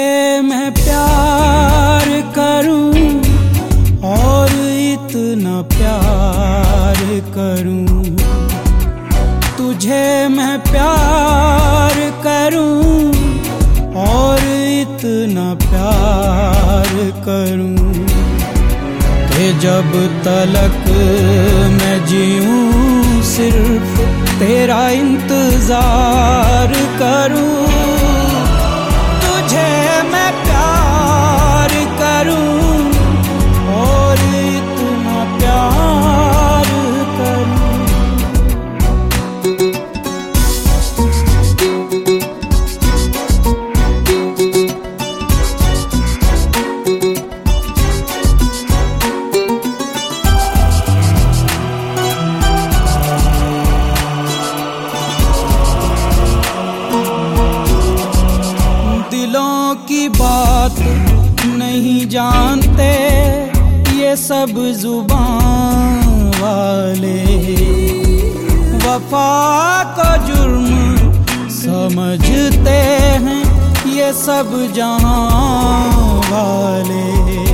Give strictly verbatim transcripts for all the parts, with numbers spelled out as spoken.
तुझे मैं प्यार करूं और इतना प्यार करूं, तुझे मैं प्यार करूं और इतना प्यार करूं कि जब तलक मैं जीऊं सिर्फ तेरा इंतजार करूं। तुझे मैं प्यार करूं और इतना प्यार करूं। दिलों की बात नहीं जानते ये सब जुबान वाले, वफा को जुर्म समझते हैं ये सब जहां वाले।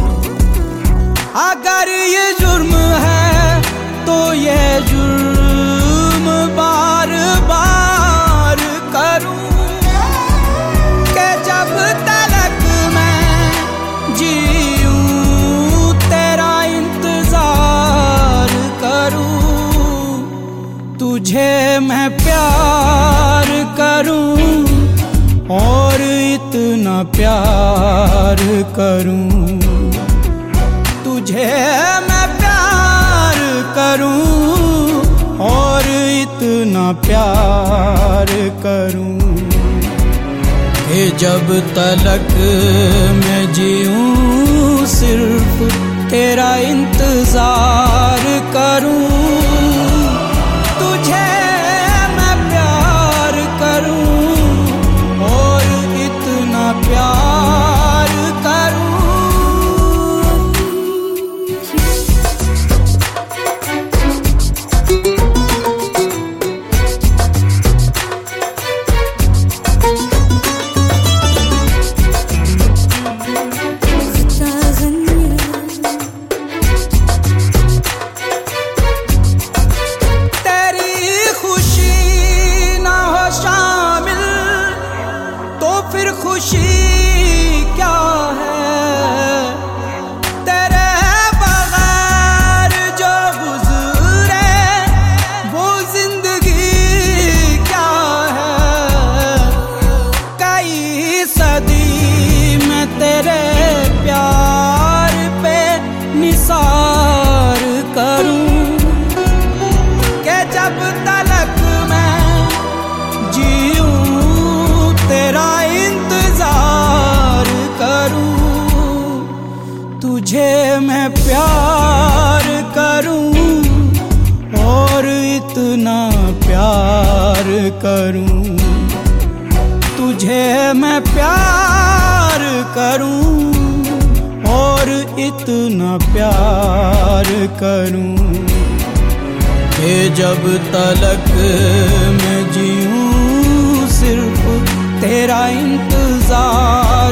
अगर ये जुर्म है तो ये जुर्म बार बार करूं कि जब तलक मैं जीऊं तेरा इंतजार करूं। तुझे मैं प्यार करूं और इतना प्यार करूं, तुझे मैं प्यार करूं और इतना प्यार करूं कि जब तलक मैं जीऊं सिर्फ तेरा इंतजार करूं। तुझे मैं प्यार करूं और इतना प्यार करूं। फिर खुशी क्या है तेरे बगैर जो गुजरे वो जिंदगी क्या है। कई सदी में तेरे प्यार पे निसार करूं कि जब तलक मैं जीऊं तेरा इंतजार करूं। तुझे मैं प्यार करूं और इतना प्यार करूं, तुझे मैं प्यार करूं और इतना प्यार करूं कि जब तलक मैं जीऊं सिर्फ तेरा इंतजार